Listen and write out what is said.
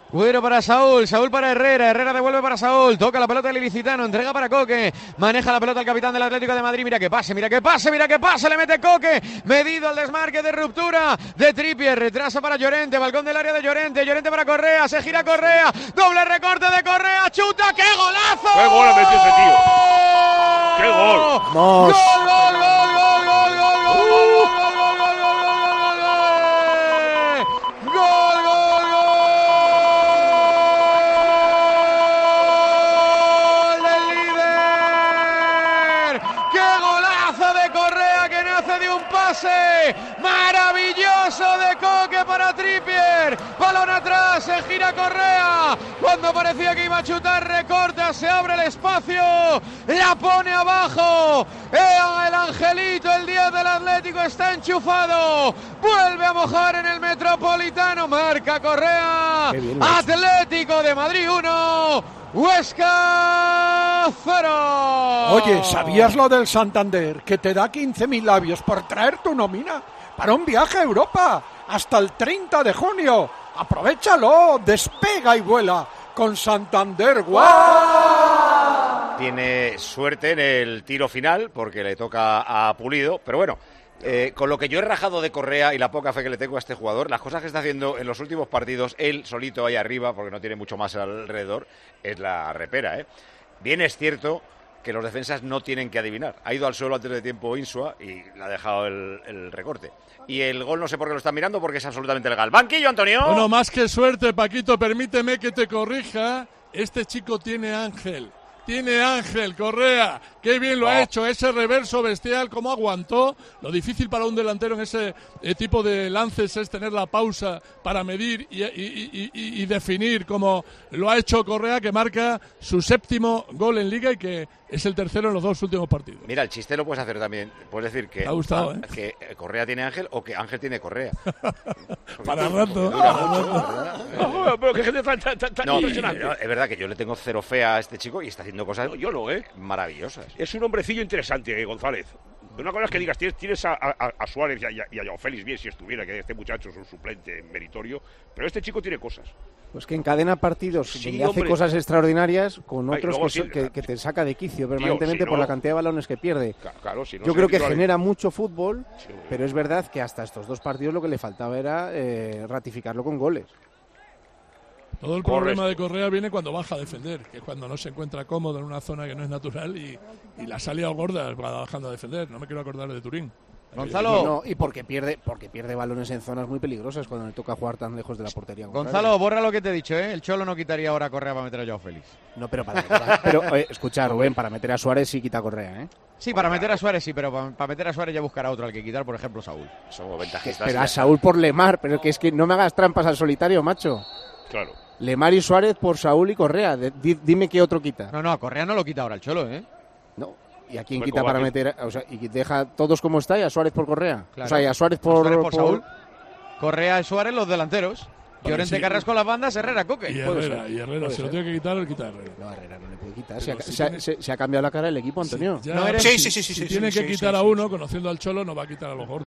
Cuero para Saúl, Saúl para Herrera, Herrera devuelve para Saúl, toca la pelota el ilicitano, entrega para Coque, maneja la pelota el capitán del Atlético de Madrid, mira que pase, mira que pase, mira que pase, le mete Coque, medido el desmarque de ruptura de Trippier, retrasa para Llorente, balcón del área de Llorente, Llorente para Correa, se gira Correa, doble recorte de Correa, chuta, ¡qué golazo! ¡Qué gol ha metido ese tío! ¡Qué gol! ¡Gol, gol, gol, gol! Maravilloso de Coque para Trippier, balón atrás, se gira Correa, cuando parecía que iba a chutar recorta, se abre el espacio, la pone abajo, el Angelito, el 10 del Atlético está enchufado, vuelve a mojar en el Metropolitano, marca Correa, Atlético de Madrid 1, Huesca 0. Oye, ¿sabías lo del Santander? Que te da 15.000 labios por traer tu nómina para un viaje a Europa hasta el 30 de junio. ¡Aprovechalo! Despega y vuela con Santander. ¡Guau! Tiene suerte en el tiro final porque le toca a Pulido, pero bueno, con lo que yo he rajado de Correa y la poca fe que le tengo a este jugador, las cosas que está haciendo en los últimos partidos, él solito ahí arriba, porque no tiene mucho más alrededor, es la repera, ¿eh? Bien es cierto que los defensas no tienen que adivinar. Ha ido al suelo antes de tiempo Insua y le ha dejado el recorte. Y el gol no sé por qué lo están mirando porque es absolutamente legal. ¡Banquillo, Antonio! Bueno, más que suerte, Paquito, permíteme que te corrija. Este chico tiene ángel. Tiene ángel, Correa, qué bien lo ha hecho, ese reverso bestial, cómo aguantó. Lo difícil para un delantero en ese tipo de lances es tener la pausa para medir y definir, como lo ha hecho Correa, que marca su 7º gol en Liga y que es el 3º en los 2 últimos partidos. Mira, el chiste lo puedes hacer también. Puedes decir que, ha gustado, que Correa tiene ángel o que Ángel tiene Correa. Para rato. Pero que gente tan impresionante. Es verdad que yo le tengo cero fe a este chico y está haciendo cosas maravillosas. Es un hombrecillo interesante, González. Una cosa es que digas, tienes a Suárez y a Joao Félix, bien si estuviera, que este muchacho es un suplente meritorio, pero este chico tiene cosas. Pues que encadena partidos y hace cosas extraordinarias con otros que te saca de quicio permanentemente por la cantidad de balones que pierde. Claro, si no yo creo que genera mucho fútbol, pero es verdad que hasta estos 2 partidos lo que le faltaba era ratificarlo con goles. Todo el problema de Correa viene cuando baja a defender, que es cuando no se encuentra cómodo en una zona que no es natural y la salida gorda va bajando a defender. No me quiero acordar de Turín. Gonzalo. No, y porque pierde balones en zonas muy peligrosas cuando le toca jugar tan lejos de la portería. Gonzalo, borra lo que te he dicho, ¿eh? El Cholo no quitaría ahora a Correa para meter a Joao Félix. No, pero escucha, Rubén, para meter a Suárez sí quita a Correa, ¿eh? Sí, para meter a Suárez sí, pero para meter a Suárez ya buscará otro al que quitar, por ejemplo, Saúl. Somos ventajistas. Pero a Saúl por Lemar, pero que es que no me hagas trampas al solitario, macho. Claro. Lemar y Suárez por Saúl y Correa. Dime qué otro quita. No, a Correa no lo quita ahora el Cholo, ¿eh? No. ¿Y a quién quita para meter? O sea, y deja todos como está y a Suárez por Correa. Claro. O sea, y a Suárez por Saúl. Correa y Suárez los delanteros. Llorente Carras con las bandas, Herrera, Coque. Y Herrera, se lo tiene que quitar, lo quita Herrera. No, Herrera no le puede quitar. Se ha cambiado la cara del equipo, Antonio. Sí, tiene que quitar a uno, conociendo al Cholo, no va a quitar a los gordos.